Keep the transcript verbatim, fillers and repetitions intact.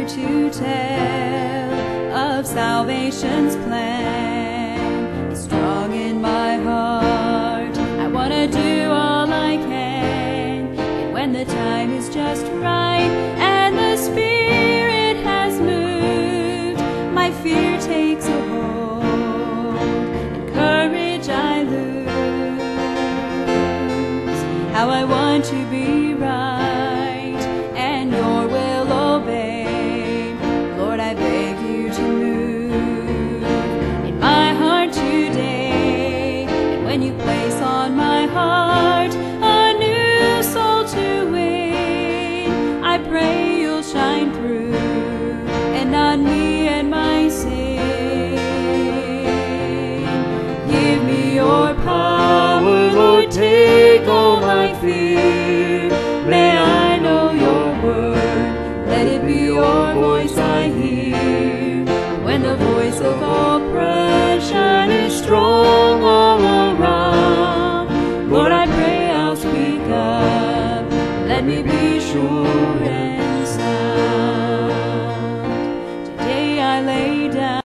here to tell of salvation's plan. It's strong in my heart. I want to do all I can. And when the time is just right and the Spirit has moved, my fear takes a hold and courage I lose. How I want to be right and your will obey. Lord, I beg you to move in my heart today. And when you place on my heart a new soul to win, I pray you'll shine through and on me and my sin. Give me your power, Lord, take all my fear. May I know your word, let it be your voice I hear. When the voice of oppression is strong all around, Lord, I pray I'll speak up, let me be sure and sound. Today I lay down